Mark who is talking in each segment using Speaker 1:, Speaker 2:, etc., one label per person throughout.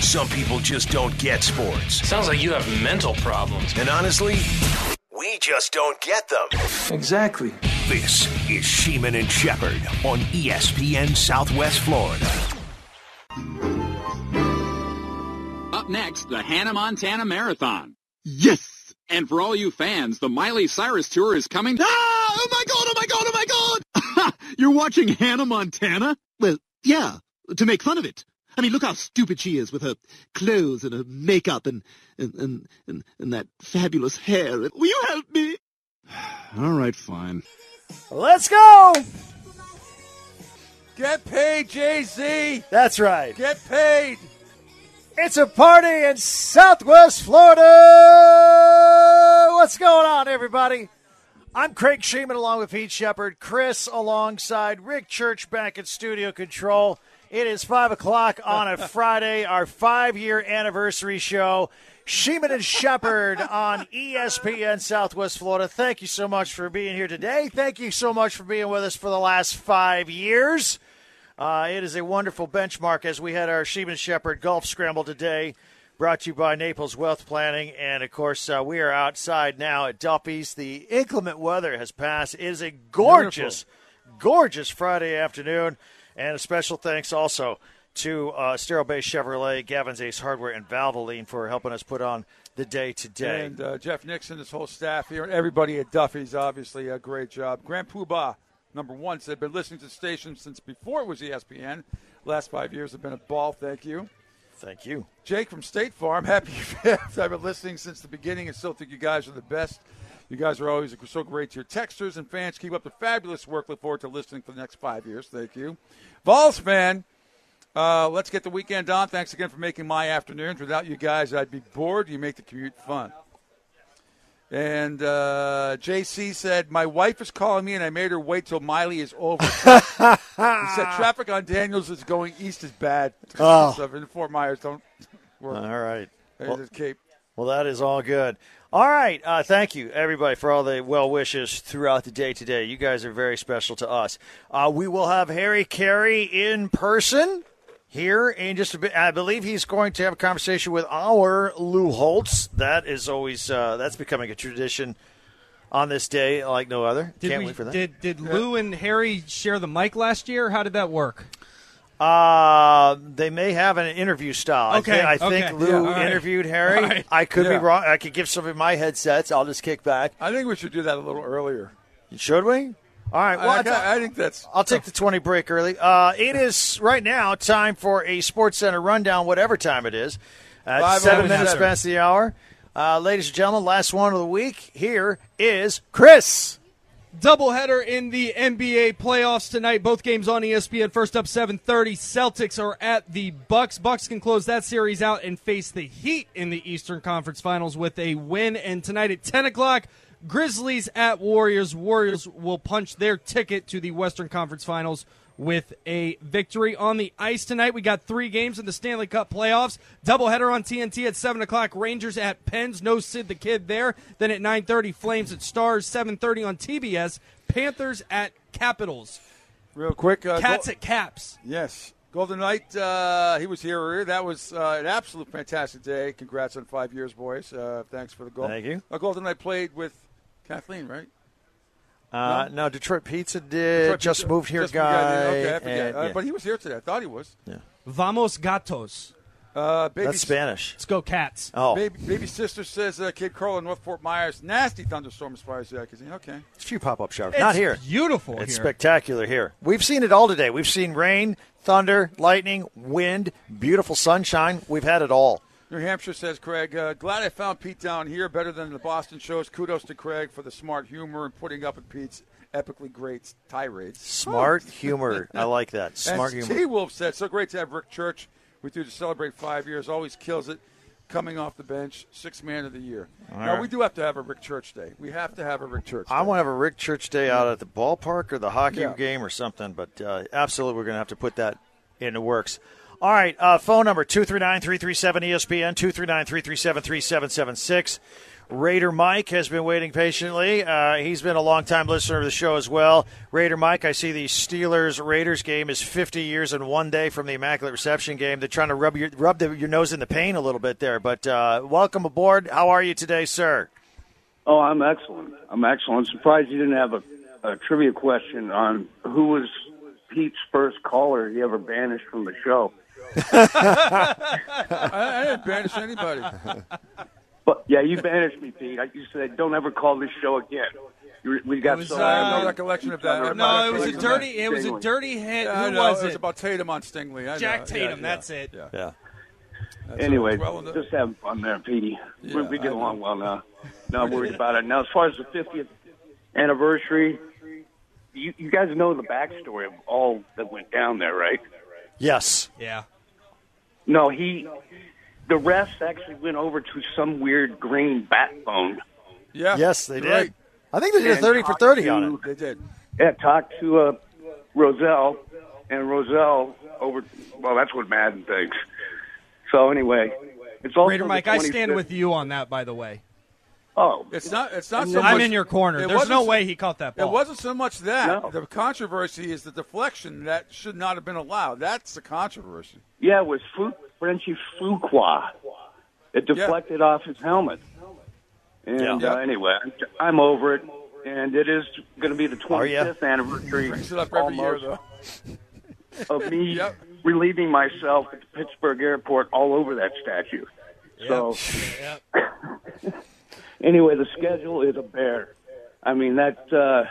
Speaker 1: Some people just don't get sports.
Speaker 2: Sounds like you have mental problems.
Speaker 1: And honestly, we just don't get them.
Speaker 3: Exactly.
Speaker 1: This is Sheeman and Shepherd on ESPN Southwest Florida.
Speaker 4: Up next, the Hannah Montana Marathon.
Speaker 5: Yes!
Speaker 4: And for all you fans, the Miley Cyrus Tour is coming.
Speaker 5: Ah! Oh my God, oh my God, oh my God! You're watching Hannah Montana? Well, yeah, to make fun of it. I mean, look how stupid she is with her clothes and her makeup and that fabulous hair. Will you help me? All right, fine.
Speaker 6: Let's go!
Speaker 7: Get paid, Jay-Z!
Speaker 6: That's right.
Speaker 7: Get paid!
Speaker 6: It's a party in Southwest Florida! What's going on, everybody? I'm Craig Sheeman along with Pete Shepard. Chris alongside Rick Church back at Studio Control. It is 5 o'clock on a Friday, our 5-year anniversary show. Sheeman and Shepard on ESPN Southwest Florida. Thank you so much for being here today. Thank you so much for being with us for the last 5 years. It is a wonderful benchmark as we had our Sheeman Shepherd Golf Scramble today, brought to you by Naples Wealth Planning. And, of course, we are outside now at Duffy's. The inclement weather has passed. It is a gorgeous, gorgeous Friday afternoon. And a special thanks also to Estero Bay Chevrolet, Gavin's Ace Hardware, and Valvoline for helping us put on the day today.
Speaker 7: And Jeff Nixon, his whole staff here, and everybody at Duffy's, obviously, a great job. Grand Poobah. Number one, said, been listening to the station since before it was ESPN. Last 5 years have been a ball. Thank you.
Speaker 6: Thank you.
Speaker 7: Jake from State Farm, happy fifth. I've been listening since the beginning and still think you guys are the best. You guys are always so great to your texters and fans. Keep up the fabulous work. Look forward to listening for the next 5 years. Thank you. Vols fan, let's get the weekend on. Thanks again for making my afternoons. Without you guys, I'd be bored. You make the commute fun. And JC said, my wife is calling me, and I made her wait till Miley is over. He said traffic on Daniels is going east is bad. Stuff in Fort Myers don't work.
Speaker 6: All right.
Speaker 7: There's Cape.
Speaker 6: Well, that is all good. All right. Thank you, everybody, for all the well wishes throughout the day today. You guys are very special to us. We will have Harry Carey in person here in just a bit. I believe he's going to have a conversation with our Lou Holtz. That is always that's becoming a tradition on this day like no other. Can't wait for that.
Speaker 8: Did Lou and Harry share the mic last year? How did that work?
Speaker 6: They may have an interview style.
Speaker 8: Okay,
Speaker 6: I think Lou interviewed Harry.
Speaker 8: Right.
Speaker 6: I could be wrong. I could give some of my headsets. I'll just kick back.
Speaker 7: I think we should do that a little earlier.
Speaker 6: Should we? All right. Well,
Speaker 7: I think that's.
Speaker 6: I'll take the 20 break early. It is right now time for a Sports Center rundown, whatever time it is. 7 minutes past the hour. Ladies and gentlemen, last one of the week. Here is Chris.
Speaker 8: Doubleheader in the NBA playoffs tonight. Both games on ESPN. First up, 7:30. Celtics are at the Bucks. Bucks can close that series out and face the Heat in the Eastern Conference Finals with a win. And tonight at 10 o'clock, Grizzlies at Warriors. Warriors will punch their ticket to the Western Conference Finals with a victory. On the ice tonight, we got 3 games in the Stanley Cup playoffs. Doubleheader on TNT at 7 o'clock. Rangers at Pens. No Sid the Kid there. Then at 9:30, Flames at Stars. 7:30 on TBS. Panthers at Capitals.
Speaker 7: Real quick.
Speaker 8: Cats at Caps.
Speaker 7: Yes. Golden Knight, he was here earlier. That was an absolute fantastic day. Congrats on 5 years, boys. Thanks for the goal.
Speaker 6: Thank you.
Speaker 7: Golden Knight played with Kathleen, right?
Speaker 6: No, Detroit Pizza did. Just moved here, guy.
Speaker 7: Okay, I forget. But he was here today. I thought he was.
Speaker 6: Yeah.
Speaker 8: Vamos Gatos.
Speaker 6: That's Spanish.
Speaker 8: Let's go Cats.
Speaker 6: Oh.
Speaker 7: Baby sister says Cape Coral in North Fort Myers. Nasty thunderstorm as far as I can see. Okay.
Speaker 6: It's a few pop-up showers. Not here.
Speaker 8: Beautiful
Speaker 6: It's
Speaker 8: here.
Speaker 6: spectacular here. We've seen it all today. We've seen rain, thunder, lightning, wind, beautiful sunshine. We've had it all.
Speaker 7: New Hampshire says, Craig, glad I found Pete down here better than the Boston shows. Kudos to Craig for the smart humor and putting up with Pete's epically great tirades.
Speaker 6: Smart humor. I like that. Smart humor.
Speaker 7: T-Wolf said, so great to have Rick Church with you to celebrate 5 years. Always kills it. Coming off the bench, 6th man of the year. Now, we do have to have a Rick Church Day. We have to have a Rick Church Day.
Speaker 6: I want to have a Rick Church Day out at the ballpark or the hockey game or something, but absolutely we're going to have to put that in the works. All right, phone number 239-337-ESPN, 239-337-3776. Raider Mike has been waiting patiently. He's been a long-time listener of the show as well. Raider Mike, I see the Steelers-Raiders game is 50 years and 1 day from the Immaculate Reception game. They're trying to rub your nose in the pain a little bit there. But welcome aboard. How are you today, sir?
Speaker 3: Oh, I'm excellent. I'm surprised you didn't have a trivia question on who was Pete's first caller he ever banished from the show.
Speaker 7: I didn't banish anybody.
Speaker 3: But yeah, you banished me, Pete. You said don't ever call this show again. We got
Speaker 7: I have no recollection of that.
Speaker 8: No, it was a dirty hit. Who was it?
Speaker 7: It was about Tatum on Stingley.
Speaker 8: Jack Tatum. That's it.
Speaker 6: Yeah.
Speaker 3: Anyway, just having fun there, Petey.
Speaker 7: Yeah,
Speaker 3: we get along well now. Not worried about it. Now, as far as the 50th anniversary, you guys know the backstory of all that went down there, right?
Speaker 6: Yes.
Speaker 8: Yeah.
Speaker 3: No, the refs actually went over to some weird green bat phone.
Speaker 7: Yeah.
Speaker 6: Yes, they did.
Speaker 7: Right.
Speaker 6: I think they did a 30 for 30 on it.
Speaker 7: They did.
Speaker 3: Yeah, talked to Roselle, and Roselle that's what Madden thinks. So anyway, it's also
Speaker 8: Raider Mike,
Speaker 3: the
Speaker 8: I stand
Speaker 3: 25th.
Speaker 8: with you on that, by the way.
Speaker 3: Oh,
Speaker 7: It's not so much.
Speaker 8: I'm in your corner.
Speaker 7: It
Speaker 8: There's no
Speaker 7: wasn't-
Speaker 8: way he caught that ball.
Speaker 7: It wasn't so much that.
Speaker 3: No.
Speaker 7: The controversy is the deflection that should not have been allowed. That's the controversy.
Speaker 3: yeah, it was Frenchie Fuqua. It deflected off his helmet. And
Speaker 6: Yeah.
Speaker 3: Anyway, I'm over it, and it is going to be the
Speaker 6: Are ya?
Speaker 3: 25th anniversary
Speaker 7: Brings it up every year,
Speaker 3: almost
Speaker 7: though.
Speaker 3: of me
Speaker 7: Yep.
Speaker 3: relieving myself at the Pittsburgh airport all over that statue. So, anyway, the schedule is a bear. I mean, that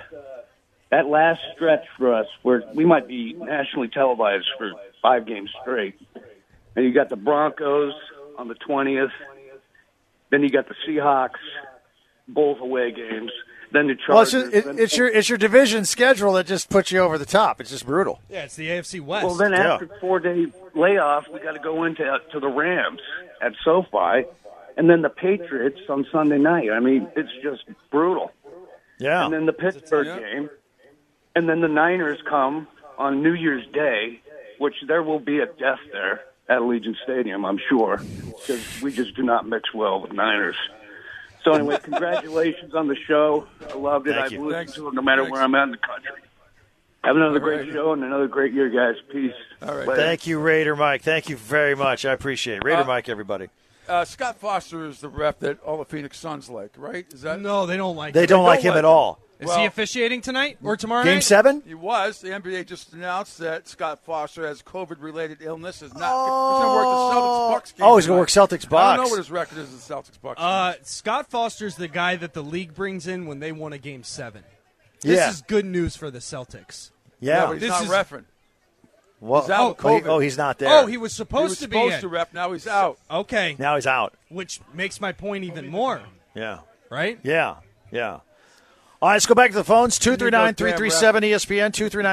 Speaker 3: last stretch for us, where we might be nationally televised for 5 games straight. And you got the Broncos on the 20th. Then you got the Seahawks, both away games. Then the
Speaker 6: Well,
Speaker 3: Chargers.
Speaker 6: it's your division schedule that just puts you over the top. It's just brutal.
Speaker 8: Yeah, it's the AFC West.
Speaker 3: Well, then after 4-day layoff, we got to go into the Rams at SoFi, and then the Patriots on Sunday night. I mean, it's just brutal.
Speaker 6: Yeah.
Speaker 3: And then the Pittsburgh game, and then the Niners come on New Year's Day, which there will be a death there at Allegiant Stadium, I'm sure, because we just do not mix well with Niners. So anyway, congratulations on the show. I loved it.
Speaker 6: Thank
Speaker 3: I've
Speaker 6: you.
Speaker 3: listened to it no matter where I'm at in the country. Have another great show and another great year, guys. Peace.
Speaker 7: All right.
Speaker 3: Later.
Speaker 6: Thank you, Raider Mike. Thank you very much. I appreciate it. Raider Mike, everybody.
Speaker 7: Scott Foster is the ref that all the Phoenix Suns like, right? Is that
Speaker 8: No, they don't like
Speaker 6: They
Speaker 8: him.
Speaker 6: don't like him at all.
Speaker 8: Is he officiating tonight or tomorrow
Speaker 6: Game
Speaker 8: night?
Speaker 6: 7?
Speaker 7: He was. The NBA just announced that Scott Foster has COVID-related illness. Is not. He's going to work the Celtics-Bucks game.
Speaker 6: Oh, he's going to
Speaker 7: tonight.
Speaker 6: work Celtics-Bucks.
Speaker 7: I don't know what his record is in the Celtics-Bucks.
Speaker 8: Scott Foster's the guy that the league brings in when they won a Game 7.
Speaker 6: Yeah.
Speaker 8: This is good news for the Celtics.
Speaker 6: Yeah.
Speaker 7: but he's
Speaker 8: this
Speaker 7: not
Speaker 8: is-
Speaker 7: reffing.
Speaker 6: Well,
Speaker 7: He's out with COVID.
Speaker 6: he's not there.
Speaker 8: Oh, he was
Speaker 7: He
Speaker 8: supposed
Speaker 7: was
Speaker 8: to be
Speaker 7: supposed
Speaker 8: in.
Speaker 7: to ref. Now he's out.
Speaker 8: Okay,
Speaker 6: Now he's out.
Speaker 8: which makes my point even more,
Speaker 6: Yeah.
Speaker 8: right?
Speaker 6: Yeah. Yeah. All right, let's go back to the phones. 239-337-ESPN,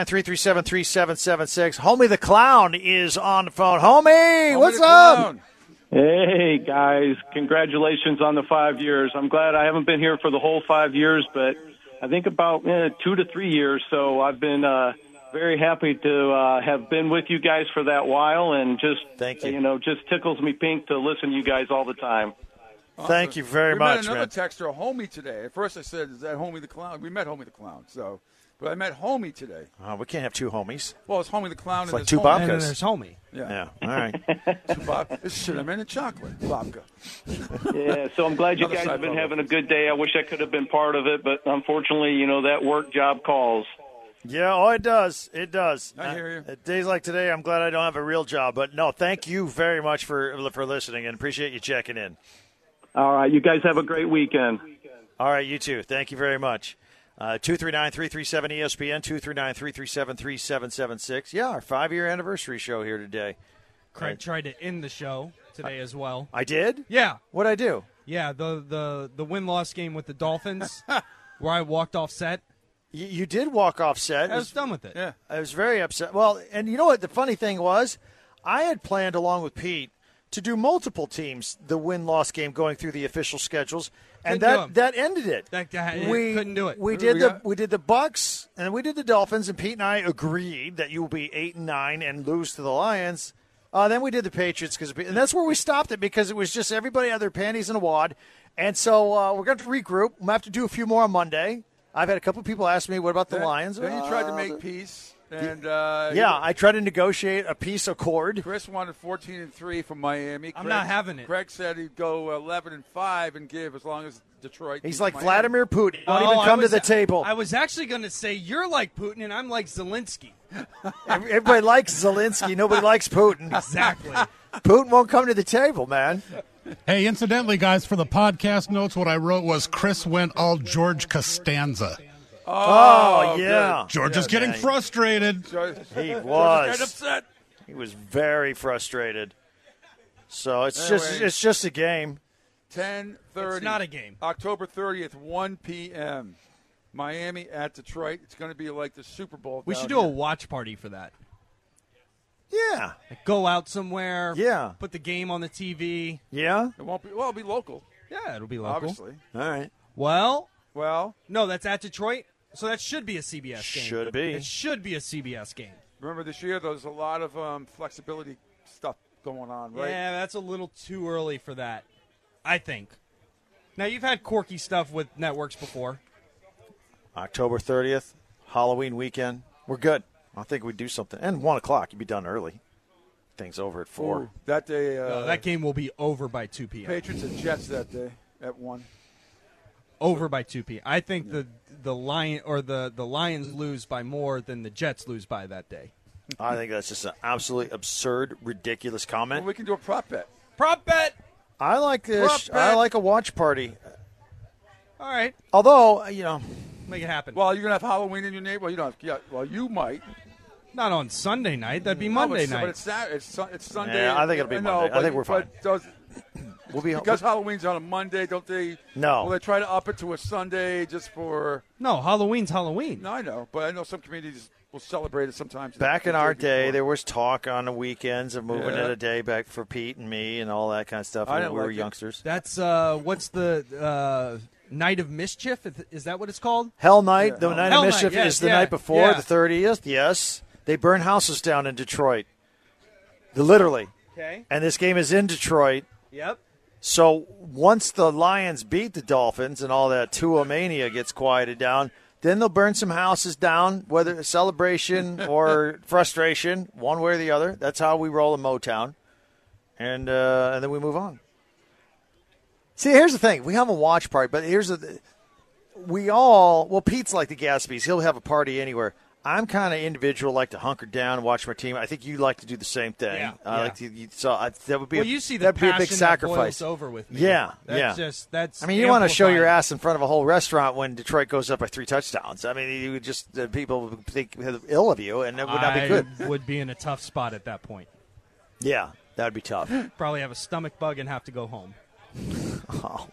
Speaker 6: 239-337-3776. Homie the Clown is on the phone. Homie, what's up?
Speaker 9: Hey, guys. Congratulations on the 5 years. I'm glad I haven't been here for the whole 5 years, but I think about 2 to 3 years. So I've been very happy to have been with you guys for that while, and just,
Speaker 6: Thank you.
Speaker 9: Just tickles me pink to listen to you guys all the time.
Speaker 6: Thank you very
Speaker 7: we
Speaker 6: much,
Speaker 7: met another
Speaker 6: man.
Speaker 7: texter, Homie, today. At first I said, is that Homie the Clown? We met Homie the Clown, but I met Homie today.
Speaker 6: We can't have two homies.
Speaker 7: Well, it's Homie the Clown
Speaker 6: It's
Speaker 7: and
Speaker 6: like
Speaker 7: there's
Speaker 6: two
Speaker 7: Homie.
Speaker 8: And then
Speaker 6: babkas.
Speaker 8: there's Homie.
Speaker 6: Yeah. All right.
Speaker 7: This cinnamon and chocolate babka.
Speaker 9: Yeah, so I'm glad you
Speaker 7: Another
Speaker 9: guys
Speaker 7: side
Speaker 9: have been
Speaker 7: brother.
Speaker 9: having a good day. I wish I could have been part of it, but unfortunately, that work job calls.
Speaker 6: Yeah, oh, it does. It does.
Speaker 7: I hear you.
Speaker 6: Days like today, I'm glad I don't have a real job. But, no, thank you very much for listening and appreciate you checking in.
Speaker 9: All right, you guys have a great weekend.
Speaker 6: All right, you too. Thank you very much. 239-337-ESPN, 239-337-3776. Yeah, our 5-year anniversary show here today.
Speaker 8: Craig tried to end the show today as well.
Speaker 6: I did?
Speaker 8: Yeah,
Speaker 6: What'd I do?
Speaker 8: yeah. The win-loss game with the Dolphins, where I walked off set.
Speaker 6: You did walk off set.
Speaker 8: I was done with it.
Speaker 7: Yeah.
Speaker 6: I was very upset. Well, and you know what the funny thing was? I had planned, along with Pete, to do multiple teams, the win-loss game going through the official schedules, and
Speaker 8: Couldn't do 'em.
Speaker 6: that ended it.
Speaker 8: That guy couldn't do it.
Speaker 6: We
Speaker 7: Who do
Speaker 6: did
Speaker 7: we
Speaker 6: the
Speaker 7: got?
Speaker 6: we did the Bucks and we did the Dolphins, and Pete and I agreed that you will be 8-9 and lose to the Lions. Then we did the Patriots, and that's where we stopped it because it was just everybody had their panties in a wad. And so we're going to regroup. We'll have to do a few more on Monday. I've had a couple of people ask me, what about the Lions?
Speaker 7: Then you tried to make peace. And
Speaker 6: I tried to negotiate a peace accord.
Speaker 7: Chris wanted 14-3 from Miami.
Speaker 8: I'm not having it.
Speaker 7: Greg said he'd go 11-5 and give as long as Detroit.
Speaker 6: He's like
Speaker 7: Miami.
Speaker 6: Vladimir Putin. Don't even come to the table.
Speaker 8: I was actually going to say you're like Putin and I'm like Zelensky.
Speaker 6: Everybody likes Zelensky. Nobody likes Putin.
Speaker 8: Exactly.
Speaker 6: Putin won't come to the table, man.
Speaker 10: Hey, incidentally, guys, for the podcast notes, what I wrote was Chris went all George Costanza.
Speaker 6: Oh yeah.
Speaker 10: George is getting frustrated.
Speaker 6: He was.
Speaker 7: Upset.
Speaker 6: He was very frustrated. So it's just a game.
Speaker 7: 10:30.
Speaker 8: It's not a game.
Speaker 7: October 30th, 1 p.m. Miami at Detroit. It's going to be like the Super Bowl.
Speaker 8: We should do a watch party for that.
Speaker 6: Yeah.
Speaker 8: Like go out somewhere.
Speaker 6: Yeah.
Speaker 8: Put the game on the TV.
Speaker 6: Yeah.
Speaker 7: It won't be. Well, it'll be local.
Speaker 8: Yeah, it'll be local.
Speaker 7: Obviously.
Speaker 6: All right.
Speaker 8: Well, no, that's at Detroit. So that should be a CBS game.
Speaker 6: Should be.
Speaker 8: It should be a CBS game.
Speaker 7: Remember this year, there's a lot of flexibility stuff going on, right?
Speaker 8: Yeah, that's a little too early for that, I think. Now, you've had quirky stuff with networks before.
Speaker 6: October 30th, Halloween weekend. We're good. I think we'd do something. And 1 o'clock, you'd be done early. Things over at 4.
Speaker 7: Ooh, that day.
Speaker 8: That game will be over by 2 p.m.
Speaker 7: Patriots and Jets that day at 1.
Speaker 8: Over by 2 p.m. I think the Lions lose by more than the Jets lose by that day.
Speaker 6: I think that's just an absolutely absurd, ridiculous comment.
Speaker 7: Well, we can do a prop bet.
Speaker 8: Prop bet.
Speaker 6: I like this.
Speaker 7: Prop bet.
Speaker 6: I like a watch party.
Speaker 8: All right,
Speaker 6: Although,
Speaker 8: make it happen.
Speaker 7: Well, you're gonna have Halloween in your neighborhood. Well, you don't. Yeah. Well, you might.
Speaker 8: Not on Sunday night. That'd be Monday night.
Speaker 7: But it's Saturday. It's Sunday.
Speaker 6: Yeah, I think it'll be Monday. I think we're fine. We'll be
Speaker 7: because Halloween's on a Monday, don't they?
Speaker 6: No.
Speaker 7: Will they try to up it to a Sunday just for?
Speaker 8: No, Halloween's Halloween.
Speaker 7: No, I know, but I know some communities will celebrate it sometimes.
Speaker 6: Back in our day, there was talk on the weekends of moving it a day back for Pete and me and all that kind of stuff when we were youngsters.
Speaker 8: That's what's the Night of Mischief? Is that what it's called?
Speaker 6: Hell Night. The Night of Mischief is the night before, the 30th. Yes. They burn houses down in Detroit. Literally.
Speaker 8: Okay.
Speaker 6: And this game is in Detroit.
Speaker 8: Yep.
Speaker 6: So once the Lions beat the Dolphins and all that Tua mania gets quieted down, then they'll burn some houses down, whether celebration or frustration, one way or the other. That's how we roll in Motown. And then we move on. See, here's the thing. We have a watch party, but Pete's like the Gatsby's. He'll have a party anywhere. I'm kind of individual, like to hunker down and watch my team. I think you like to do the same thing.
Speaker 8: Yeah.
Speaker 6: That would be
Speaker 8: you see the
Speaker 6: that'd be a big
Speaker 8: passion
Speaker 6: sacrifice.
Speaker 8: That boils over with me.
Speaker 6: Yeah,
Speaker 8: That's.
Speaker 6: I mean, you want to show your ass in front of a whole restaurant when Detroit goes up by 3 touchdowns. I mean, you would just people would think ill of you, and it would not be good.
Speaker 8: Would be in a tough spot at that point.
Speaker 6: Yeah, that would be tough.
Speaker 8: Probably have a stomach bug and have to go home.
Speaker 6: Oh.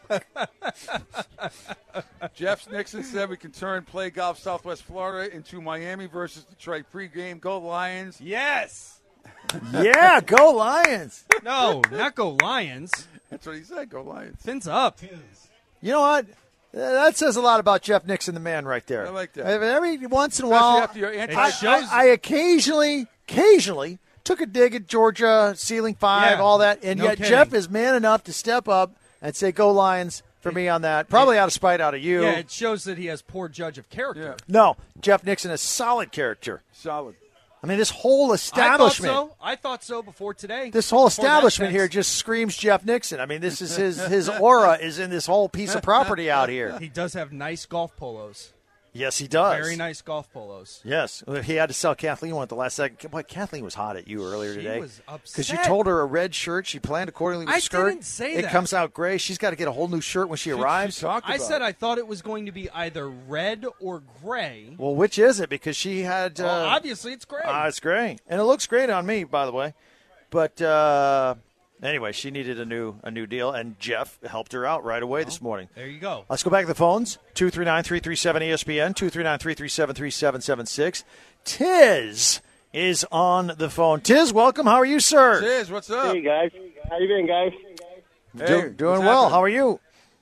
Speaker 7: Jeff Nixon said we can play golf Southwest Florida into Miami versus Detroit pregame. Go Lions.
Speaker 8: Yes.
Speaker 6: Yeah, go Lions.
Speaker 8: No, not go Lions.
Speaker 7: That's what he said. Go Lions.
Speaker 8: Fins up.
Speaker 6: You know what? That says a lot about Jeff Nixon, the man, right there.
Speaker 7: I like that.
Speaker 6: Every once in a while, I occasionally took a dig at Georgia, ceiling 5, all that, and yet
Speaker 8: kidding.
Speaker 6: Jeff is man enough to step up and say, go Lions for me on that. Probably out of spite out of you.
Speaker 8: Yeah, it shows that he has poor judge of character.
Speaker 6: Yeah. No, Jeff Nixon is solid character.
Speaker 7: Solid.
Speaker 6: I mean, this whole establishment.
Speaker 8: I thought so before today.
Speaker 6: This whole establishment here just screams Jeff Nixon. I mean, this is his aura is in this whole piece of property out here.
Speaker 8: He does have nice golf polos.
Speaker 6: Yes, he does.
Speaker 8: Very nice golf polos.
Speaker 6: Yes. He had to sell Kathleen one at the last second. Boy, Kathleen was hot at you earlier today.
Speaker 8: She was upset.
Speaker 6: Because you told her a red shirt. She planned accordingly with
Speaker 8: I
Speaker 6: skirt.
Speaker 8: didn't say that.
Speaker 6: It comes out gray. She's got to get a whole new shirt when she arrives.
Speaker 8: I said I thought it was going to be either red or gray.
Speaker 6: Well, which is it? Because she had...
Speaker 8: obviously, it's gray.
Speaker 6: It's gray. And it looks great on me, by the way. But... Anyway, she needed a new deal, and Jeff helped her out right away this morning.
Speaker 8: There you go.
Speaker 6: Let's go back to the phones. 239-337-ESPN, 239-337-3776. Tiz is on the phone. Tiz, welcome. How are you, sir?
Speaker 7: Tiz, what's up?
Speaker 11: Hey, guys. How you doing, guys?
Speaker 6: Doing well. How are you?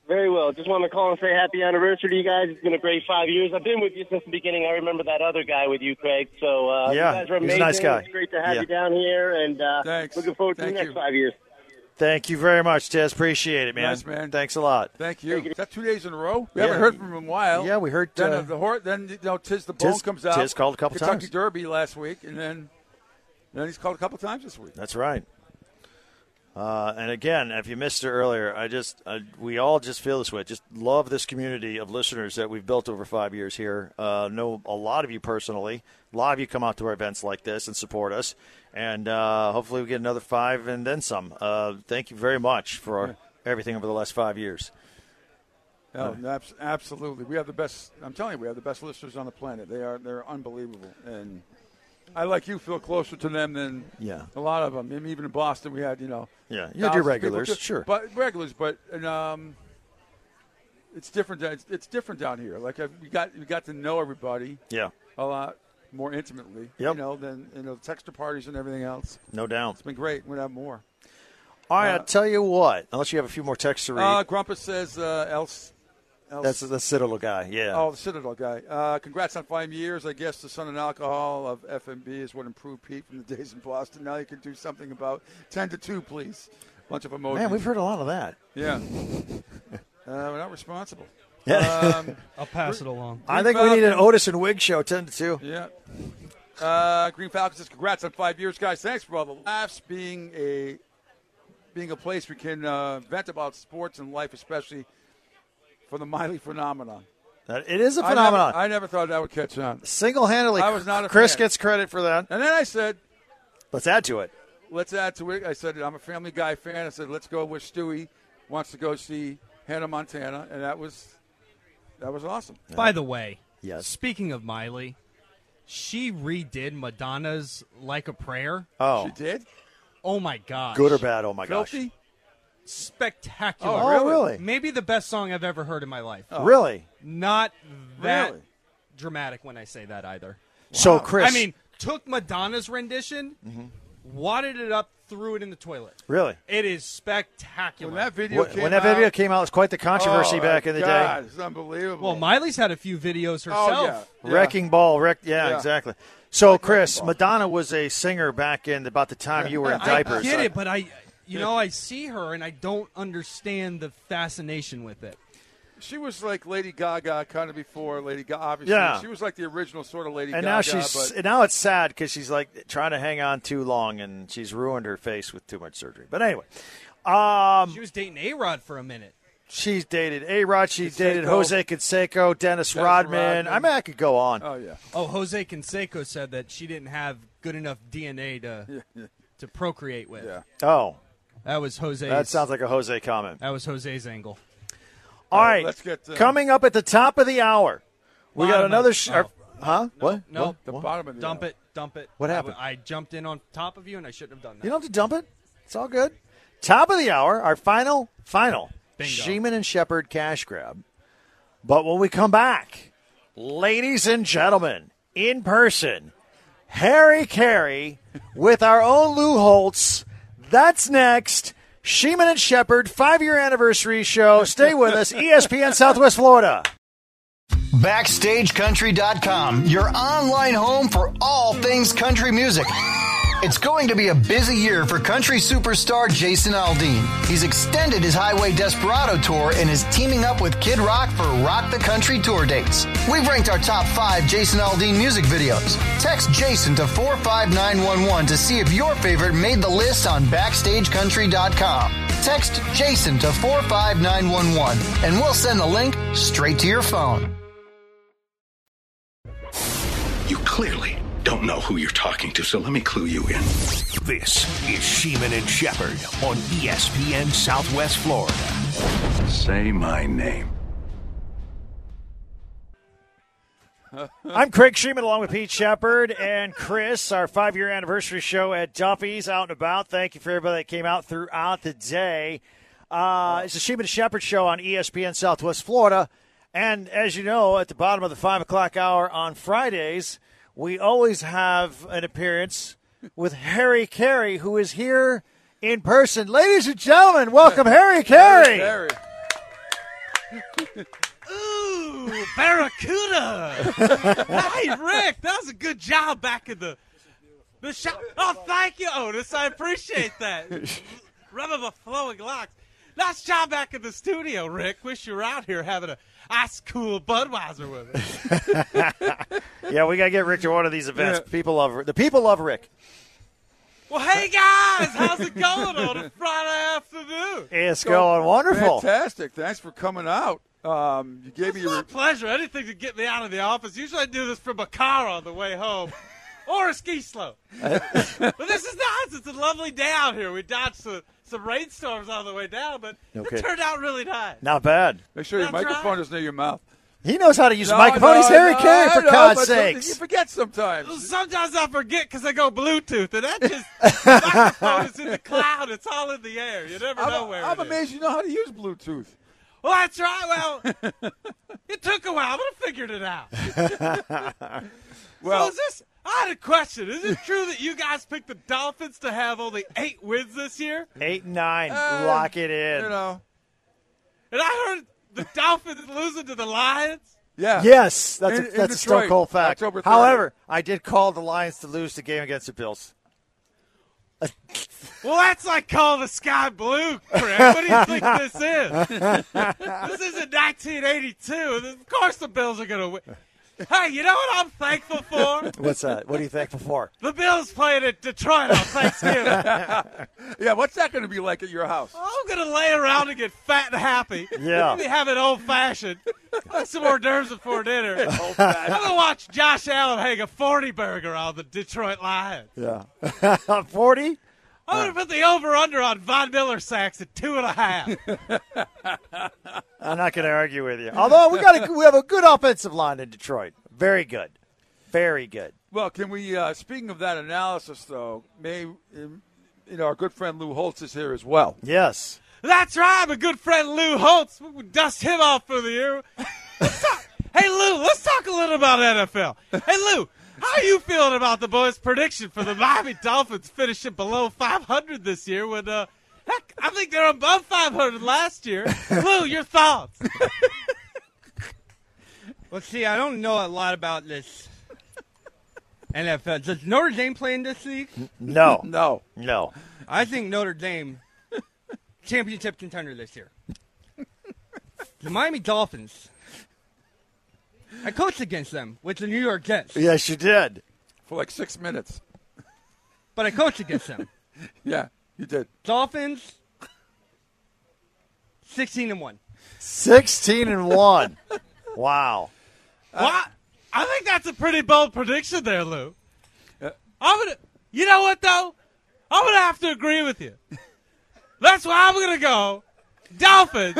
Speaker 11: Very well. Just wanted to call and say happy anniversary to you guys. It's been a great 5 years. I've been with you since the beginning. I remember that other guy with you, Craig. So you guys are amazing.
Speaker 6: He's a nice guy.
Speaker 11: It's great to have you down here, and looking forward to the next 5 years.
Speaker 6: Thank you very much, Tez. Appreciate it, man.
Speaker 7: Nice, man.
Speaker 6: Thanks a lot.
Speaker 7: Thank you. Is that 2 days in a row? We haven't heard from him in a while.
Speaker 6: Yeah, we heard.
Speaker 7: Then Tiz the Bone comes out.
Speaker 6: Tiz called a couple
Speaker 7: Kentucky
Speaker 6: times.
Speaker 7: Derby last week, and then he's called a couple times this week.
Speaker 6: That's right. And again, if you missed it earlier, we all just feel this way. Just love this community of listeners that we've built over 5 years here. Know a lot of you personally. A lot of you come out to our events like this and support us. And hopefully we get another 5 and then some. Thank you very much for everything over the last 5 years.
Speaker 7: No, absolutely. We have the best. I'm telling you, we have the best listeners on the planet. They're unbelievable. And I, like you, feel closer to them than a lot of them. I mean, even in Boston, we had,
Speaker 6: you had your regulars, sure.
Speaker 7: But it's different. It's different down here. Like we got to know everybody.
Speaker 6: Yeah.
Speaker 7: A lot more intimately.
Speaker 6: Yep.
Speaker 7: Than texter parties and everything else.
Speaker 6: No doubt.
Speaker 7: It's been great. We'll have more.
Speaker 6: All right, I'll tell you what. Unless you have a few more texts to read.
Speaker 7: Grumpus says
Speaker 6: That's the Citadel guy, yeah.
Speaker 7: Oh, the Citadel guy. Congrats on 5 years. I guess the sun and alcohol of FMB is what improved Pete from the days in Boston. Now you can do something about 10-2, please. Bunch of emojis.
Speaker 6: Man, we've heard a lot of that.
Speaker 7: Yeah. We're not responsible.
Speaker 8: I'll pass it along.
Speaker 6: I think we need an Otis and Wig show, 10-2.
Speaker 7: Yeah. Green Falcon says, congrats on 5 years, guys. Thanks for all the laughs, being a place we can vent about sports and life, especially for the Miley phenomenon.
Speaker 6: It is a phenomenon.
Speaker 7: I never thought that would catch on.
Speaker 6: Single-handedly,
Speaker 7: I was not a
Speaker 6: Chris
Speaker 7: fan.
Speaker 6: gets credit for that.
Speaker 7: And then I said,
Speaker 6: let's add to it.
Speaker 7: I said, I'm a Family Guy fan. I said, let's go where Stewie wants to go see Hannah Montana, and that was awesome.
Speaker 8: By the way,
Speaker 6: yes.
Speaker 8: Speaking of Miley, she redid Madonna's Like a Prayer.
Speaker 6: Oh.
Speaker 7: She did?
Speaker 8: Oh, my gosh.
Speaker 6: Good or bad? Oh, my
Speaker 7: Filthy?
Speaker 6: gosh.
Speaker 8: Spectacular.
Speaker 6: Oh, really?
Speaker 8: Maybe the best song I've ever heard in my life.
Speaker 6: Oh. Really?
Speaker 8: Not that
Speaker 7: Really?
Speaker 8: dramatic when I say that either.
Speaker 6: So, Chris.
Speaker 8: I mean, took Madonna's rendition, wadded it up, threw it in the toilet.
Speaker 6: Really?
Speaker 8: It is spectacular.
Speaker 7: When that video
Speaker 6: came out, it was quite the controversy back in the day.
Speaker 7: It's unbelievable.
Speaker 8: Well, Miley's had a few videos herself.
Speaker 7: Yeah.
Speaker 6: Wrecking Ball. Yeah, exactly. So, Chris, Madonna was a singer back in about the time you were in diapers.
Speaker 8: I get it, but I see her and I don't understand the fascination with it.
Speaker 7: She was like Lady Gaga kind of before Lady Gaga. Obviously, she was like the original sort of Lady Gaga.
Speaker 6: And now it's sad because she's like trying to hang on too long and she's ruined her face with too much surgery. But anyway,
Speaker 8: she was dating A-Rod for a minute.
Speaker 6: She's dated A-Rod. She dated Jose Canseco, Dennis Rodman. I mean, I could go on.
Speaker 7: Oh yeah.
Speaker 8: Oh, Jose Canseco said that she didn't have good enough DNA to procreate with.
Speaker 7: Yeah.
Speaker 6: Oh.
Speaker 8: That was Jose's.
Speaker 6: That sounds like a Jose comment.
Speaker 8: That was Jose's angle.
Speaker 6: All right.
Speaker 7: Let's get
Speaker 6: coming up at the top of the hour. We got another. Huh? What?
Speaker 8: No.
Speaker 7: The bottom of the
Speaker 8: Dump it.
Speaker 6: What happened?
Speaker 8: I jumped in on top of you, and I shouldn't have done that.
Speaker 6: You don't have to dump it. It's all good. Top of the hour, our final
Speaker 8: Bingo.
Speaker 6: Sheeman and Shepard cash grab. But when we come back, ladies and gentlemen, in person, Harry Carey with our own Lou Holtz. That's next. Sheeman and Shepard, 5-year anniversary show. Stay with us. ESPN Southwest Florida.
Speaker 12: BackstageCountry.com, your online home for all things country music. It's going to be a busy year for country superstar Jason Aldean. He's extended his Highway Desperado tour and is teaming up with Kid Rock for Rock the Country tour dates. We've ranked our top 5 Jason Aldean music videos. Text Jason to 45911 to see if your favorite made the list on BackstageCountry.com. Text Jason to 45911 and we'll send the link straight to your phone.
Speaker 13: You clearly don't know who you're talking to, so let me clue you in.
Speaker 1: This is Sheeman and Shepard on ESPN Southwest Florida.
Speaker 13: Say my name.
Speaker 6: I'm Craig Sheeman along with Pete Shepard and Chris, our 5-year anniversary show at Duffy's out and about. Thank you for everybody that came out throughout the day. It's the Sheeman and Shepard show on ESPN Southwest Florida. And as you know, at the bottom of the 5 o'clock hour on Fridays, we always have an appearance with Harry Carey, who is here in person. Ladies and gentlemen, welcome Harry Carey.
Speaker 14: Ooh, Barracuda. Hey, Rick, that was a good job back in the shop. Oh, thank you, Otis. I appreciate that. Rub of a flowing locks. Nice job back in the studio, Rick. Wish you were out here having a ice cool Budweiser with us.
Speaker 6: Yeah, we got to get Rick to one of these events.
Speaker 7: Yeah.
Speaker 6: The people love Rick.
Speaker 14: Well, hey, guys, how's it going on a Friday afternoon?
Speaker 6: It's going wonderful.
Speaker 7: Fantastic. Thanks for coming out. You gave me
Speaker 14: It's my pleasure. Anything to get me out of the office. Usually I do this from a car on the way home or a ski slope. But this is nice. It's a lovely day out here. We dodged some rainstorms on the way down, but it turned out really nice.
Speaker 6: Not bad.
Speaker 7: Make sure your microphone is near your mouth.
Speaker 6: He knows how to use a microphone. He's Harry Carey, for God's sakes.
Speaker 7: You forget sometimes.
Speaker 14: Sometimes I forget because I go Bluetooth, and that just the microphone is in the cloud. It's all in the air. You never know where
Speaker 7: I'm amazed you know how to use Bluetooth.
Speaker 14: Well, that's right. Well, it took a while, but I figured it out.
Speaker 7: Well,
Speaker 14: so I had a question. Is it true that you guys picked the Dolphins to have only 8 wins this year?
Speaker 6: 8 and 9. Lock it in.
Speaker 7: You know.
Speaker 14: And I heard the Dolphins losing to the Lions.
Speaker 7: Yeah.
Speaker 6: Yes, that's a
Speaker 7: Detroit,
Speaker 6: stone cold fact.
Speaker 7: October 30th.
Speaker 6: However, I did call the Lions to lose the game against the Bills.
Speaker 14: Well, that's like calling the sky blue, Craig. What do you think this is? This isn't 1982. Of course the Bills are going to win. Hey, you know what I'm thankful for?
Speaker 6: What's that? What are you thankful for?
Speaker 14: The Bills playing at Detroit on Thanksgiving.
Speaker 7: Yeah, what's that going to be like at your house?
Speaker 14: I'm going to lay around and get fat and happy.
Speaker 6: Yeah.
Speaker 14: Maybe have it old-fashioned. Like some hors d'oeuvres before dinner. I'm going to watch Josh Allen hang a 40-burger on the Detroit Lions.
Speaker 6: Yeah. 40?
Speaker 14: I'm going to put the over-under on Von Miller sacks at 2.5.
Speaker 6: I'm not going to argue with you. Although we have a good offensive line in Detroit. Very good. Very good.
Speaker 7: Well, can we, speaking of that analysis, though, our good friend Lou Holtz is here as well.
Speaker 6: Yes.
Speaker 14: That's right. My good friend Lou Holtz. We would dust him off for the year. Hey, Lou, let's talk a little about NFL. Hey, Lou, how are you feeling about the boys' prediction for the Miami Dolphins finishing below 500 this year when, heck, I think they're above 500 last year. Lou, your thoughts?
Speaker 8: Well, see, I don't know a lot about this NFL. Does Notre Dame play in this league?
Speaker 6: No.
Speaker 7: No.
Speaker 8: I think Notre Dame, championship contender this year. The Miami Dolphins. I coached against them with the New York Jets.
Speaker 6: Yes, you did.
Speaker 7: For like 6 minutes.
Speaker 8: But I coached against them.
Speaker 7: Yeah, you did.
Speaker 8: Dolphins, 16-1.
Speaker 6: 16-1. Wow.
Speaker 14: Well, I think that's a pretty bold prediction there, Lou. You know what, though? I'm going to have to agree with you. That's why I'm going to go Dolphins,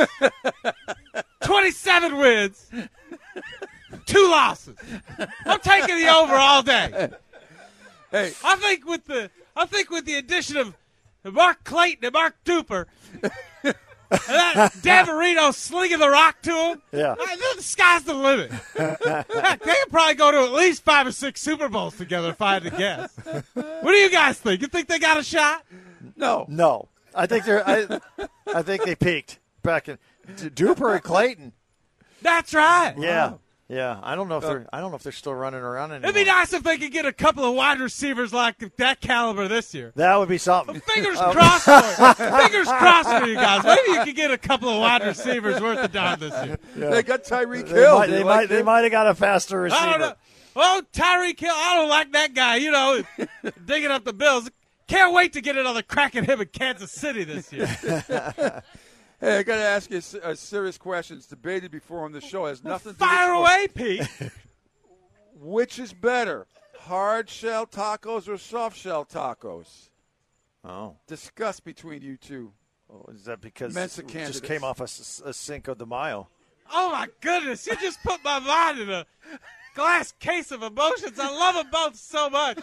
Speaker 14: 27 wins, 2 losses. I'm taking the over all day.
Speaker 7: Hey,
Speaker 14: I think with the addition of Mark Clayton and Mark Duper, and that Dan Marino slinging the rock to him,
Speaker 6: yeah,
Speaker 14: the sky's the limit. Heck, they could probably go to at least 5 or 6 Super Bowls together if I had to guess. What do you guys think? You think they got a shot?
Speaker 7: No.
Speaker 6: I think I think they peaked back in Duper and Clayton.
Speaker 14: That's right.
Speaker 6: Yeah. Yeah, I don't know if they're still running around anymore.
Speaker 14: It'd be nice if they could get a couple of wide receivers like that caliber this year.
Speaker 6: That would be something.
Speaker 14: Fingers crossed for you. Fingers crossed for you guys. Maybe you could get a couple of wide receivers worth of dime this year.
Speaker 7: Yeah. They got Tyreek Hill.
Speaker 6: They might have got a faster receiver.
Speaker 14: I don't know. Oh, Tyreek Hill, I don't like that guy. Digging up the Bills. Can't wait to get another crack at him in Kansas City this year.
Speaker 7: Hey, I got to ask you a serious question. It's debated before on the show. It has nothing to do with
Speaker 14: Fire away, Pete.
Speaker 7: Which is better, hard shell tacos or soft shell tacos?
Speaker 6: Oh.
Speaker 7: Discuss between you two.
Speaker 6: Oh, is that because
Speaker 7: Mensa
Speaker 6: it
Speaker 7: candidates.
Speaker 6: just came off a Cinco de Mayo?
Speaker 14: Oh, my goodness. You just put my mind in a glass case of emotions. I love them both so much.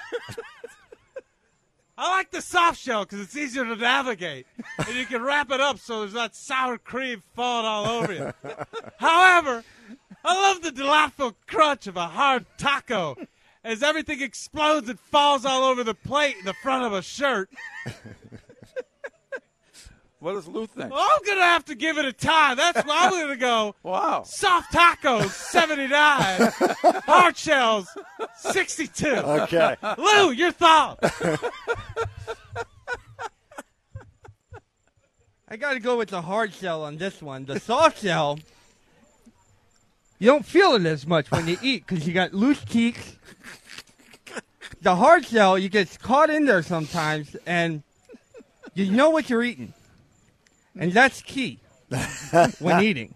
Speaker 14: I like the soft shell because it's easier to navigate, and you can wrap it up so there's not sour cream falling all over you. However, I love the delightful crunch of a hard taco as everything explodes and falls all over the plate in the front of a shirt.
Speaker 7: What does Lou think?
Speaker 14: Well, I'm going to have to give it a tie. That's why I'm going to go.
Speaker 7: Wow.
Speaker 14: Soft tacos, 79. Hard shells, 62.
Speaker 6: Okay.
Speaker 14: Lou, your thoughts?
Speaker 8: I got to go with the hard shell on this one. The soft shell, you don't feel it as much when you eat because you got loose cheeks. The hard shell, you get caught in there sometimes, and you know what you're eating. And that's key when eating.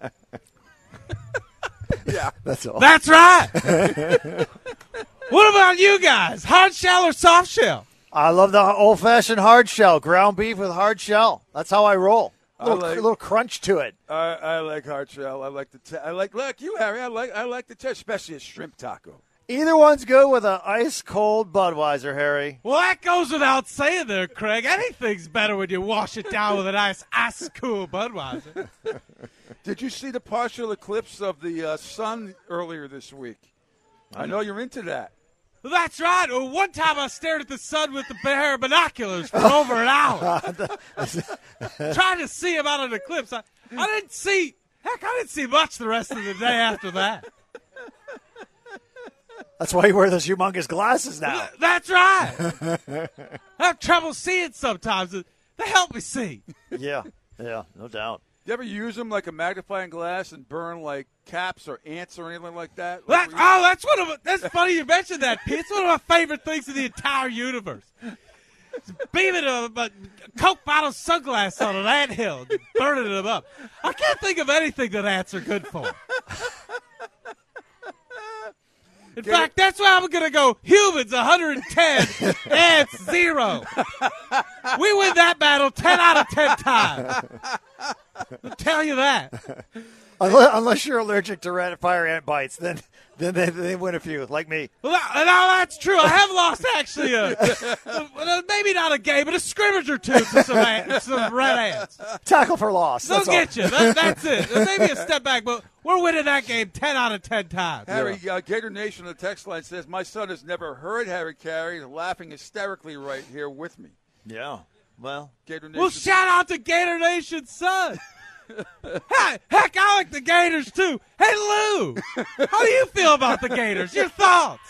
Speaker 7: Yeah.
Speaker 6: That's all.
Speaker 14: That's right. What about you guys? Hard shell or soft shell?
Speaker 6: I love the old-fashioned hard shell, ground beef with hard shell. That's how I roll. A little crunch to it.
Speaker 7: I like hard shell. I like like you, Harry. I like the especially a shrimp taco.
Speaker 6: Either one's good with an ice-cold Budweiser, Harry.
Speaker 14: Well, that goes without saying there, Craig. Anything's better when you wash it down with a nice ice-cool Budweiser.
Speaker 7: Did you see the partial eclipse of the sun earlier this week? I know you're into that.
Speaker 14: Well, that's right. Well, one time I stared at the sun with the pair of binoculars for over an hour. Trying to see about an eclipse. I didn't see much the rest of the day after that.
Speaker 6: That's why you wear those humongous glasses now.
Speaker 14: That's right. I have trouble seeing sometimes. They help me see.
Speaker 6: Yeah, no doubt.
Speaker 7: You ever use them like a magnifying glass and burn like caps or ants or anything like that?
Speaker 14: That's funny you mentioned that, Pete. It's one of my favorite things in the entire universe. It's beaming a Coke bottle sunglasses on an anthill, burning them up. I can't think of anything that ants are good for. In fact, that's why I'm going to go humans 110, ants 0. We win that battle 10 out of 10 times. I'll tell you that.
Speaker 6: Unless you're allergic to fire ant bites, then they win a few, like me.
Speaker 14: Well, that's true. I have lost actually maybe not a game, but a scrimmage or two to some red ants.
Speaker 6: Tackle for loss.
Speaker 14: They'll get you. That's it. Maybe a step back, but we're winning that game 10 out of 10 times.
Speaker 7: Harry, Gator Nation on the text line says, my son has never heard Harry Carey laughing hysterically right here with me.
Speaker 6: Yeah. Well,
Speaker 7: Gator Nation.
Speaker 14: Well, shout out to Gator Nation's son. Heck, I like the Gators, too. Hey, Lou, how do you feel about the Gators? Your thoughts?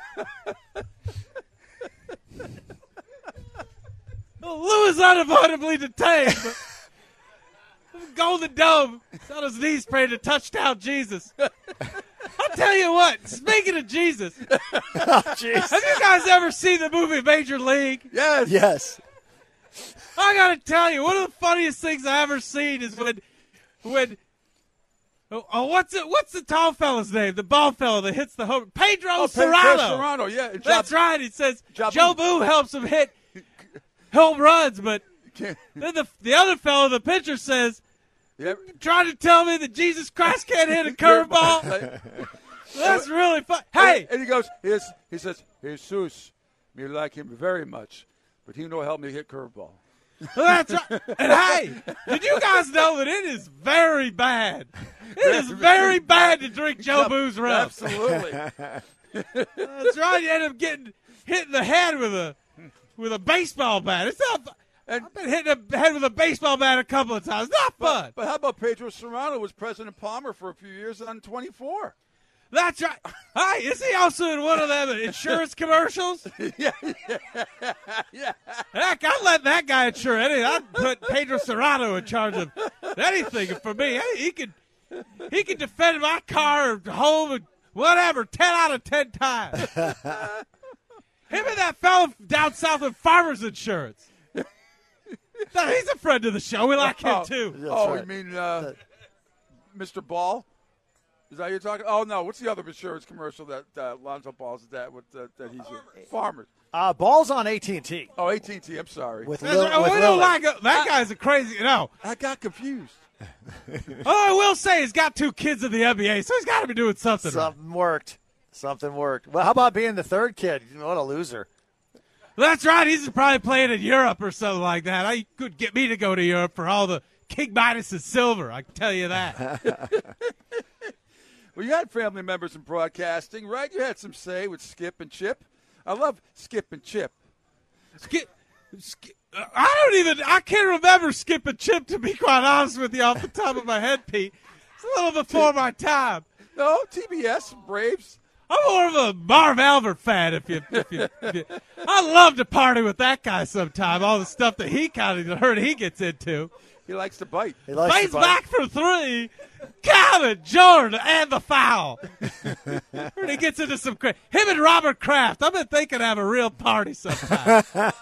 Speaker 14: Well, Lou is unavoidably detained. Golden Dome. He's on his knees praying to touchdown Jesus. I'll tell you what, speaking of Jesus, have you guys ever seen the movie Major League?
Speaker 6: Yes.
Speaker 14: I got to tell you, one of the funniest things I ever seen is when what's the tall fella's name? The bald fella that hits the home. Pedro Serrano.
Speaker 7: Pedro Serrano, yeah.
Speaker 14: That's right. He says Joe Boo helps him hit home runs, but then the other fella, the pitcher, says, trying to tell me that Jesus Christ can't hit a curveball? That's really fun. Hey!
Speaker 7: And he says, Jesus, me like him very much, but he no help me hit curveball.
Speaker 14: That's right. And hey, did you guys know that it is very bad? It is very bad to drink Joe Boo's rum.
Speaker 7: Absolutely.
Speaker 14: That's right. You end up getting hit in the head with a baseball bat. It's not. I've been hitting the head with a baseball bat a couple of times. Not fun.
Speaker 7: But how about Pedro Serrano was President Palmer for a few years on 24?
Speaker 14: That's right. Hi, is he also in one of them insurance commercials?
Speaker 7: Yeah.
Speaker 14: Heck, I'd let that guy insure anything. I'd put Pedro Serrano in charge of anything for me. He could defend my car or home and whatever 10 out of 10 times. Him and that fellow down south with Farmers Insurance. No, he's a friend of the show. We like him, too.
Speaker 7: Right. You mean Mr. Ball? Is that what you're talking? Oh, no. What's the other insurance commercial that Lonzo Ball's that he's in? Farmers.
Speaker 6: Ball's on AT&T.
Speaker 7: Oh, AT&T. I'm sorry.
Speaker 6: With
Speaker 14: we don't like that guy's a crazy. No,
Speaker 7: I got confused.
Speaker 14: I will say he's got 2 kids in the NBA, so he's got to be doing something.
Speaker 6: Something worked. Well, how about being the third kid? What a loser.
Speaker 14: That's right. He's probably playing in Europe or something like that. I could get me to go to Europe for all the King Midas and silver. I can tell you that.
Speaker 7: Well, you had family members in broadcasting, right? You had some say with Skip and Chip. I love Skip and Chip.
Speaker 14: Skip. I can't remember Skip and Chip, to be quite honest with you, off the top of my head, Pete. It's a little before my time.
Speaker 7: No, TBS, Braves.
Speaker 14: I'm more of a Marv Albert fan. If you, I love to party with that guy sometime. All the stuff that he heard he gets into.
Speaker 7: He likes to bite.
Speaker 14: Bates back for 3. Calvin, Jordan, and the foul. And he gets into some crazy. Him and Robert Kraft. I've been thinking to have a real party sometime.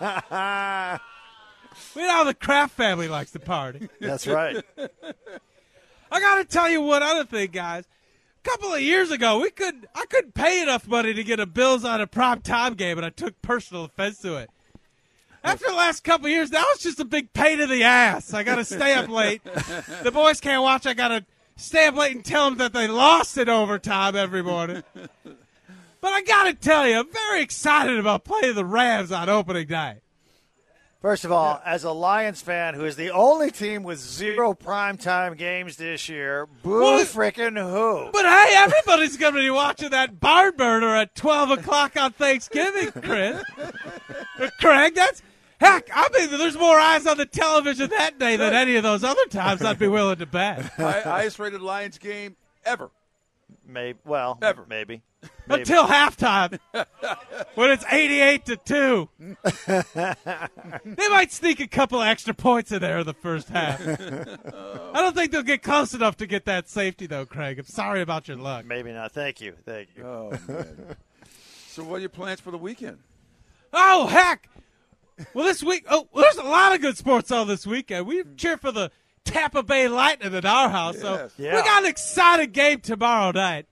Speaker 14: We know the Kraft family likes to party.
Speaker 6: That's right.
Speaker 14: I got to tell you one other thing, guys. A couple of years ago, I couldn't pay enough money to get a Bills on a primetime game, and I took personal offense to it. After the last couple of years, now it's just a big pain in the ass. I got to stay up late. The boys can't watch. I got to stay up late and tell them that they lost in overtime every morning. But I got to tell you, I'm very excited about playing the Rams on opening night.
Speaker 6: First of all, as a Lions fan who is the only team with 0 primetime games this year, boo frickin' who?
Speaker 14: But, hey, everybody's going to be watching that barn burner at 12 o'clock on Thanksgiving, Chris. Craig, heck, I mean, there's more eyes on the television that day than any of those other times I'd be willing to bet.
Speaker 7: Highest rated Lions game ever.
Speaker 6: Maybe.
Speaker 14: Until halftime, when it's 88-2. They might sneak a couple extra points in there in the first half. I don't think they'll get close enough to get that safety, though, Craig. I'm sorry about your luck.
Speaker 6: Maybe not. Thank you.
Speaker 7: Oh, man. So what are your plans for the weekend?
Speaker 14: Oh, heck. Well, this week, there's a lot of good sports on this weekend. We cheer for the Tampa Bay Lightning at our house. So we got an exciting game tomorrow night.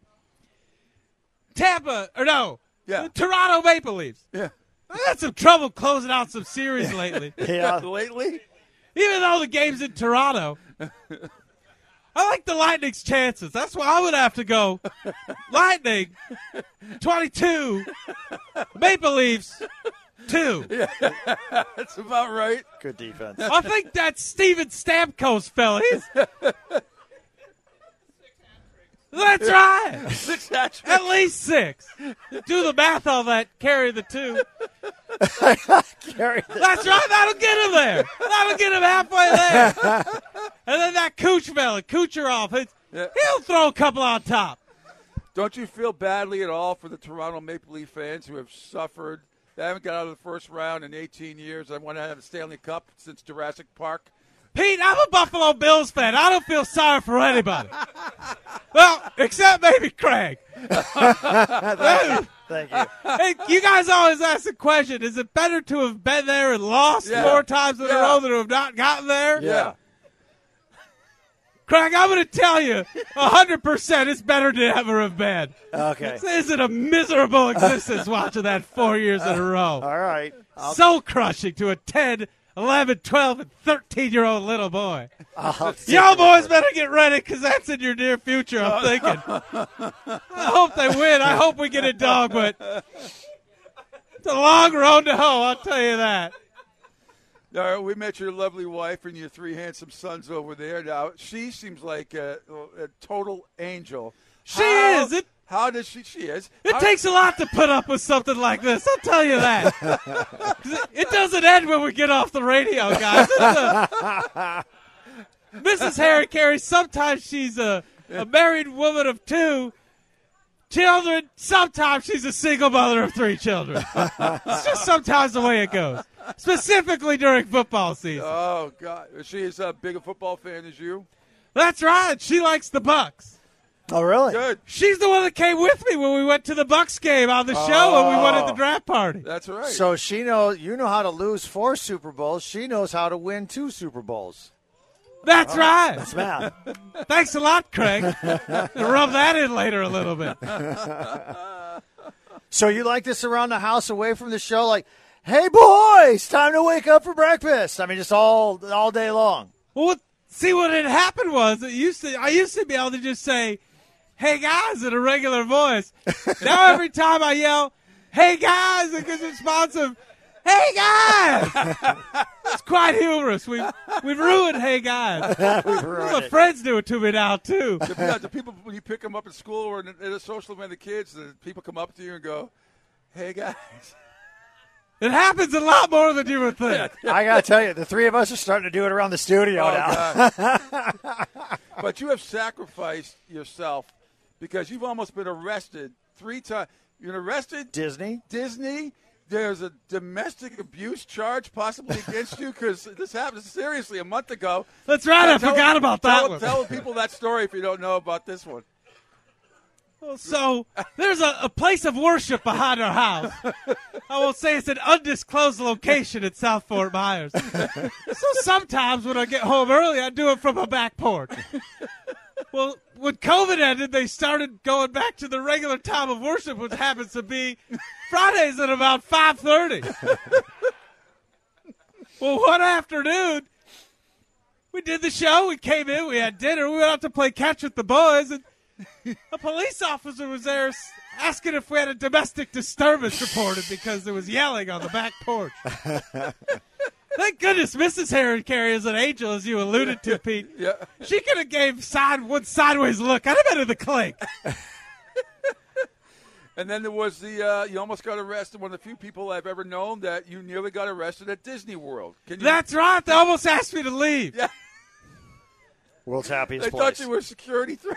Speaker 14: The Toronto Maple Leafs.
Speaker 7: Yeah.
Speaker 14: I had some trouble closing out some series lately.
Speaker 7: Lately?
Speaker 14: Even though the game's in Toronto. I like the Lightning's chances. That's why I would have to go Lightning, 22, Maple Leafs, 2.
Speaker 7: Yeah, that's about right.
Speaker 6: Good defense.
Speaker 14: I think that's Steven Stamkos, fella. That's right.
Speaker 7: 6 hat-tricks.
Speaker 14: At least 6. Do the math on that. Carry the 2. That's right. That'll get him there. That'll get him halfway there. And then that Kucherov, he'll throw a couple on top.
Speaker 7: Don't you feel badly at all for the Toronto Maple Leaf fans who have suffered? They haven't got out of the first round in 18 years. I want to have a Stanley Cup since Jurassic Park.
Speaker 14: Pete, I'm a Buffalo Bills fan. I don't feel sorry for anybody. Well, except maybe Craig.
Speaker 6: Thank you.
Speaker 14: Hey, you guys always ask the question, is it better to have been there and lost 4 times in a row than to have not gotten there?
Speaker 7: Yeah.
Speaker 14: Craig, I'm going to tell you, 100% it's better to never have been.
Speaker 6: Okay.
Speaker 14: This is a miserable existence watching that 4 years in a row.
Speaker 6: All right.
Speaker 14: Soul crushing to a 10, 11, 12, and 13-year-old little boy. Y'all boys better get ready because that's in your near future, I'm thinking. I hope they win. I hope we get a dog, but it's a long road to hoe, I'll tell you that.
Speaker 7: All right, we met your lovely wife and your 3 handsome sons over there. Now, she seems like a total angel.
Speaker 14: She is.
Speaker 7: How does she is?
Speaker 14: It takes a lot to put up with something like this. I'll tell you that. It doesn't end when we get off the radio, guys. Mrs. Harry Carey, sometimes she's a married woman of 2 children. Sometimes she's a single mother of 3 children. It's just sometimes the way it goes, specifically during football season.
Speaker 7: Oh, God. Is she as big a football fan as you?
Speaker 14: That's right. She likes the Bucks.
Speaker 6: Oh, really?
Speaker 7: Good.
Speaker 14: She's the one that came with me when we went to the Bucks game on the show when we went at the draft party.
Speaker 7: That's right.
Speaker 6: So she knows, you know how to lose 4 Super Bowls. She knows how to win 2 Super Bowls.
Speaker 14: That's right.
Speaker 6: That's math.
Speaker 14: Thanks a lot, Craig. Rub that in later a little bit.
Speaker 6: So you like this around the house away from the show? Like, hey, boys, time to wake up for breakfast. I mean, just all day long.
Speaker 14: Well, see, what had happened was I used to be able to just say, hey, guys, in a regular voice. Now every time I yell, hey, guys, it gets responsive, hey, guys. It's quite humorous. We've ruined hey, guys. My friends do it to me now, too.
Speaker 7: The people, when you pick them up at school or at a social event, the kids, the people come up to you and go, hey, guys.
Speaker 14: It happens a lot more than you would think.
Speaker 6: I got to tell you, the three of us are starting to do it around the studio now.
Speaker 7: But you have sacrificed yourself because you've almost been arrested 3 times. You're arrested.
Speaker 6: Disney.
Speaker 7: There's a domestic abuse charge possibly against you because this happened seriously a month ago.
Speaker 14: That's right. I forgot about that one.
Speaker 7: Tell people that story if you don't know about this one.
Speaker 14: So there's a place of worship behind our house. I won't say it's an undisclosed location in South Fort Myers. So sometimes when I get home early, I do it from a back porch. Well, when COVID ended, they started going back to the regular time of worship, which happens to be Fridays at about 5:30. Well, one afternoon, we did the show. We came in. We had dinner. We went out to play catch with the boys, and a police officer was there asking if we had a domestic disturbance reported because there was yelling on the back porch. Thank goodness Mrs. Harry Carey is an angel, as you alluded to, Pete.
Speaker 7: Yeah.
Speaker 14: She could have gave one sideways look. I'd have been in the clink.
Speaker 7: And then there was the you almost got arrested. One of the few people I've ever known that you nearly got arrested at Disney World.
Speaker 14: That's right. They almost asked me to leave.
Speaker 7: Yeah.
Speaker 6: World's happiest
Speaker 7: place. They thought you were a security threat.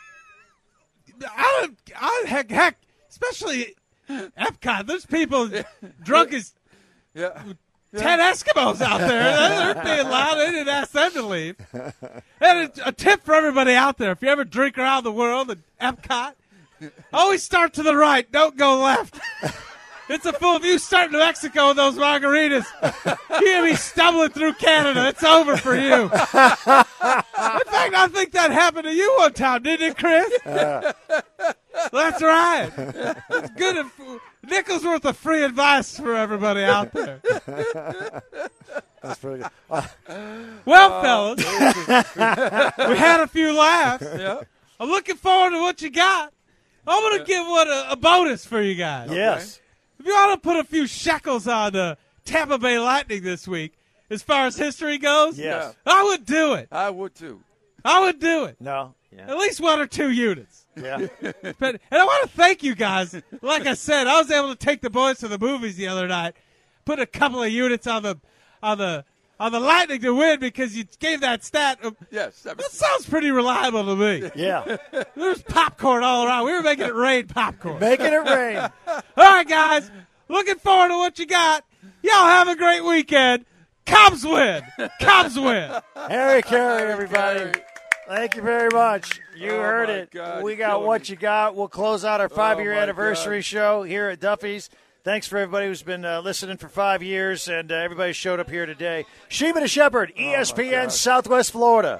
Speaker 14: Heck, especially Epcot. There's people drunk as 10 Eskimos out there. They're being loud. They didn't ask them to leave. And a tip for everybody out there: if you ever drink around the world at Epcot, always start to the right. Don't go left. It's a fool. If you start in Mexico with those margaritas, you're going to be stumbling through Canada. It's over for you. In fact, I think that happened to you one time, didn't it, Chris? That's right. It's good. Nickel's worth of free advice for everybody out there.
Speaker 6: That's pretty good.
Speaker 14: Well, fellas, we had a few laughs.
Speaker 7: Yeah.
Speaker 14: I'm looking forward to what you got. I'm going to give a bonus for you guys.
Speaker 6: Yes.
Speaker 14: If you want to put a few shekels on the Tampa Bay Lightning this week, as far as history goes,
Speaker 6: yes.
Speaker 14: I would do it.
Speaker 7: I would, too.
Speaker 14: I would do it.
Speaker 6: No. Yeah.
Speaker 14: At least 1 or 2 units.
Speaker 6: Yeah.
Speaker 14: And I want to thank you guys. Like I said, I was able to take the boys to the movies the other night, put a couple of units on the Lightning to win because you gave that stat.
Speaker 7: Yes.
Speaker 14: That sounds pretty reliable to me.
Speaker 6: Yeah.
Speaker 14: There's popcorn all around. We were making it rain popcorn.
Speaker 6: Making it rain.
Speaker 14: All right, guys. Looking forward to what you got. Y'all have a great weekend. Cubs win. Cubs win.
Speaker 6: Harry Carey, everybody. Thank you very much. You heard it.
Speaker 7: God,
Speaker 6: we got what you got. We'll close out our 5-year anniversary show here at Duffy's. Thanks for everybody who's been listening for 5 years, and everybody showed up here today. Sheeman and Shepherd, ESPN Southwest Florida.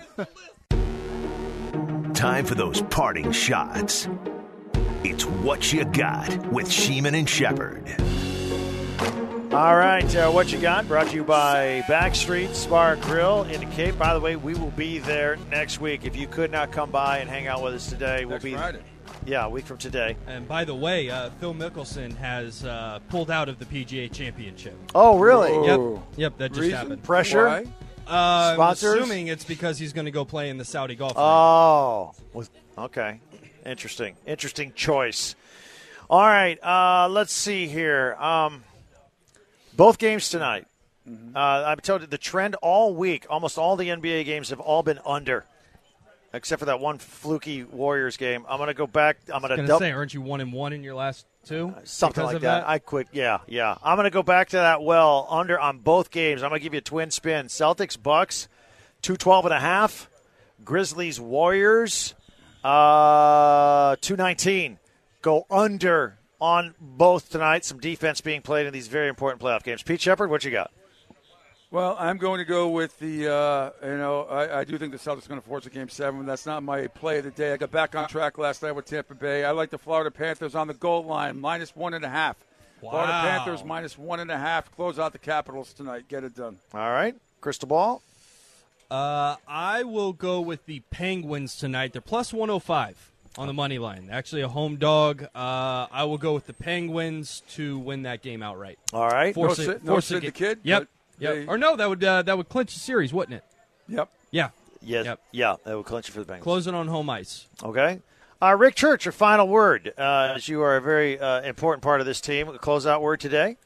Speaker 1: Time for those parting shots. It's What You Got with Sheeman and Shepherd.
Speaker 6: All right, What You Got brought to you by Backstreet Bar Grill in the Cape. By the way, we will be there next week. If you could not come by and hang out with us today, we'll be
Speaker 7: Friday.
Speaker 6: Yeah, a week from today.
Speaker 8: And by the way, Phil Mickelson has pulled out of the PGA Championship.
Speaker 6: Oh, really?
Speaker 8: Yep, that just happened.
Speaker 6: Pressure?
Speaker 7: Why?
Speaker 8: I'm
Speaker 6: Sponsors?
Speaker 8: assuming it's because he's going to go play in the Saudi Golf League.
Speaker 6: Oh, okay. Interesting choice. All right, let's see here. Both games tonight. I've told you the trend all week, almost all the NBA games have all been under, except for that one fluky Warriors game. I'm going to go back. I'm going to
Speaker 8: say, aren't you 1-1 in your last two?
Speaker 6: Something like that. I quit. Yeah. I'm going to go back to that under on both games. I'm going to give you a twin spin. Celtics, Bucks, 212.5. Grizzlies, Warriors, 219. Go under on both tonight. Some defense being played in these very important playoff games. Pete Shepherd, what you got?
Speaker 7: Well, I'm going to go with the, I do think the Celtics are going to force a Game 7. That's not my play of the day. I got back on track last night with Tampa Bay. I like the Florida Panthers on the goal line, -1.5. Wow. Florida Panthers -1.5. Close out the Capitals tonight. Get it done.
Speaker 6: All right. Crystal ball?
Speaker 8: I will go with the Penguins tonight. They're +105 on the money line. Actually, a home dog. I will go with the Penguins to win that game outright.
Speaker 6: All right.
Speaker 8: Force
Speaker 7: Sid the Kid?
Speaker 8: Yep. Or no, that would clinch the series, wouldn't it?
Speaker 7: Yep.
Speaker 8: Yeah.
Speaker 6: Yes.
Speaker 8: Yep.
Speaker 6: Yeah, that would clinch it for the Penguins.
Speaker 8: Closing on home ice.
Speaker 6: Okay. Rick Church, your final word, as you are a very important part of this team. Closeout word today?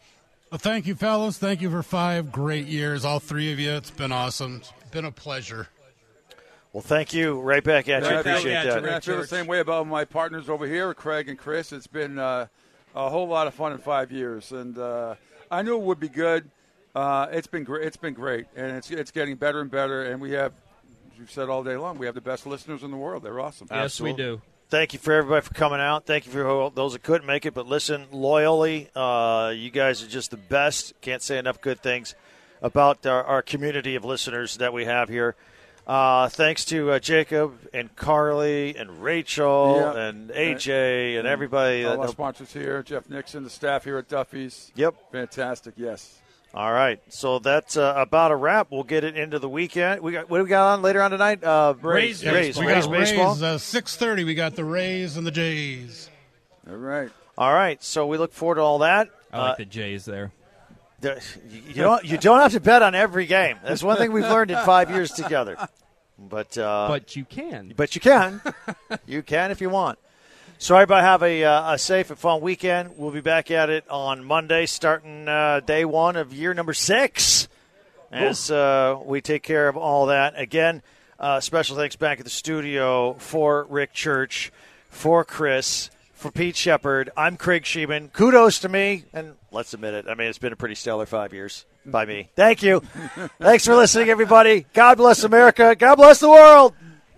Speaker 10: Well, thank you, fellas. Thank you for 5 great years, all 3 of you. It's been awesome. It's been a pleasure.
Speaker 6: Well, thank you. Right back at you. Appreciate that.
Speaker 7: I feel the same way about my partners over here, Craig and Chris. It's been a whole lot of fun in 5 years, and I knew it would be good. It's been great. It's been great, and it's getting better and better. And we have, as you've said all day long, we have the best listeners in the world. They're awesome.
Speaker 8: Yes,
Speaker 6: Absolutely.
Speaker 8: we do.
Speaker 6: Thank you for everybody for coming out. Thank you for those that couldn't make it, but listen loyally. You guys are just the best. Can't say enough good things about our community of listeners that we have here. Thanks to Jacob and Carly and Rachel and AJ and everybody.
Speaker 7: All our sponsors here, Jeff Nixon, the staff here at Duffy's.
Speaker 6: Yep.
Speaker 7: Fantastic, yes.
Speaker 6: All right, so that's about a wrap. We'll get it into the weekend. What do we got on later on tonight?
Speaker 10: Rays.
Speaker 6: Rays
Speaker 10: We got
Speaker 6: baseball.
Speaker 10: Rays, 6:30. We got the Rays and the Jays.
Speaker 7: All right.
Speaker 6: All right, so we look forward to all that.
Speaker 8: I like the Jays there.
Speaker 6: You don't have to bet on every game. That's one thing we've learned in 5 years together. But
Speaker 8: you can.
Speaker 6: But you can. You can if you want. So everybody have a safe and fun weekend. We'll be back at it on Monday, starting day 1 of year number 6, as we take care of all that. Again, special thanks back at the studio for Rick Church, for Chris, for Pete Shepard. I'm Craig Sheeman. Kudos to me, and let's admit it. I mean, it's been a pretty stellar 5 years by me. Thank you. Thanks for listening, everybody. God bless America. God bless the world.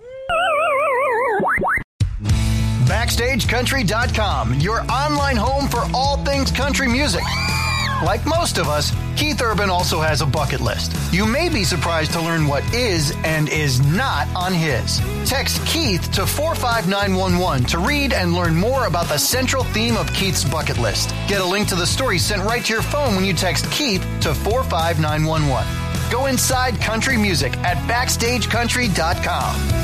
Speaker 12: BackstageCountry.com, your online home for all things country music. Like most of us, Keith Urban also has a bucket list. You may be surprised to learn what is and is not on his. Text Keith to 45911 to read and learn more about the central theme of Keith's bucket list. Get a link to the story sent right to your phone when you text Keith to 45911. Go inside country music at BackstageCountry.com.